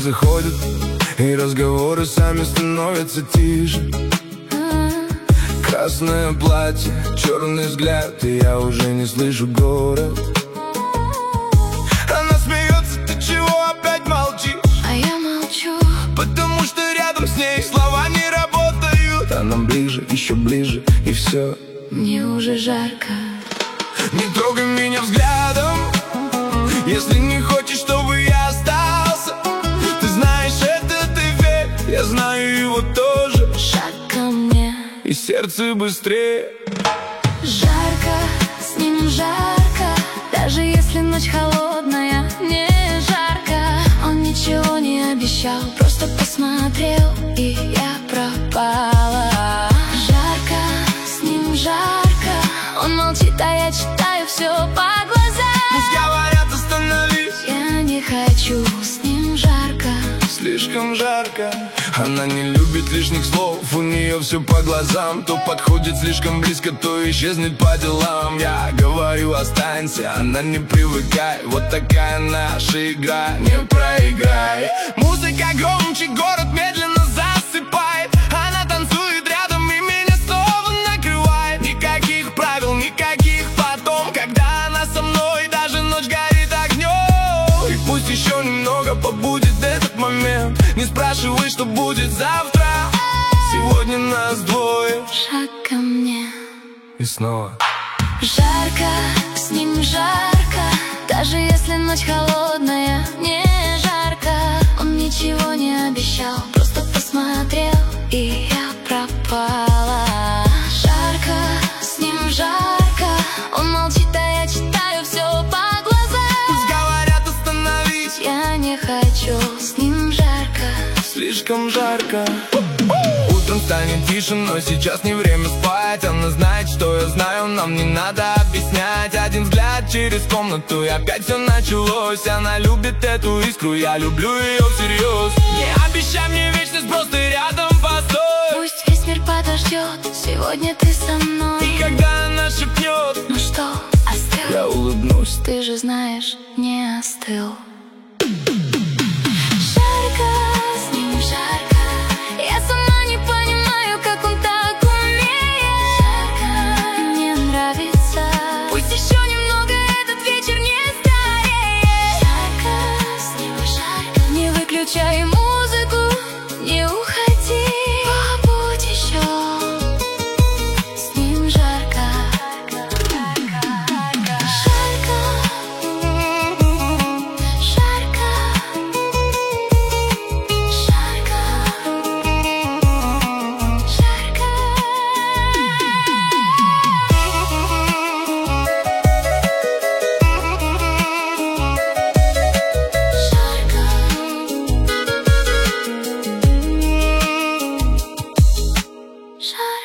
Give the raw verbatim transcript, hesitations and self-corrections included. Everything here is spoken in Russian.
заходит, и разговоры сами становятся тише. Красное платье, черный взгляд, и я уже не слышу город. Она смеется, ты чего опять молчишь? А я молчу, потому что рядом с ней слова не работают. Она ближе, еще ближе, и все. мне уже жарко. Не трогай меня взглядом, если не хочешь, чтобы я остался. Ты знаешь, это ты верь, я знаю его тоже. Шаг ко мне, и сердце быстрее. жарко, с ним жарко. Даже если ночь холодная, мне жарко. Он ничего не обещал, просто посмотрел, и я пропала. Жарко, с ним жарко. Он молчит, а я читаю все по глазам. Пусть говорят, остановись, я не хочу, с ним жарко. слишком жарко. Она не любит лишних слов, у нее все по глазам. То подходит слишком близко, то исчезнет по делам. Я говорю, останься, она не привыкай. Вот такая наша игра, не проиграй. Музыка громче, город медленно засыпает. Она танцует рядом, и меня снова накрывает. Никаких правил, никаких потом, когда она со мной, даже ночь горит огнем. И пусть еще немного побудет этот момент. Не спрашивай, что будет завтра. Сегодня нас двое. Шаг ко мне, И снова жарко, с ним жарко. Даже если ночь холодная, мне жарко. Он ничего не обещал, просто посмотрел, и я пропала. Жарко, с ним жарко. Он молчит, а я читаю все по глазам. пусть говорят, остановись, я не хочу, с ним жарко. слишком жарко. Утром станет тише, но сейчас не время спать. Она знает, что я знаю, нам не надо объяснять. Один взгляд через комнату, и опять все началось. Она любит эту искру, я люблю ее всерьез. Не обещай мне вечность, просто рядом постой. Пусть весь мир подождет, сегодня ты со мной. И когда она шепнет, ну что, остыл? я улыбнусь. Ты же знаешь, не остыл. Жарко, с ним жарко. Я сама не понимаю, как он так умеет. Жарко, мне нравится. Пусть еще немного этот вечер не стареет. Жарко, с ним жарко. Не выключай музыку, не уходи. Побудь еще. С ним жарко. Жарко. Жарко. Жарко.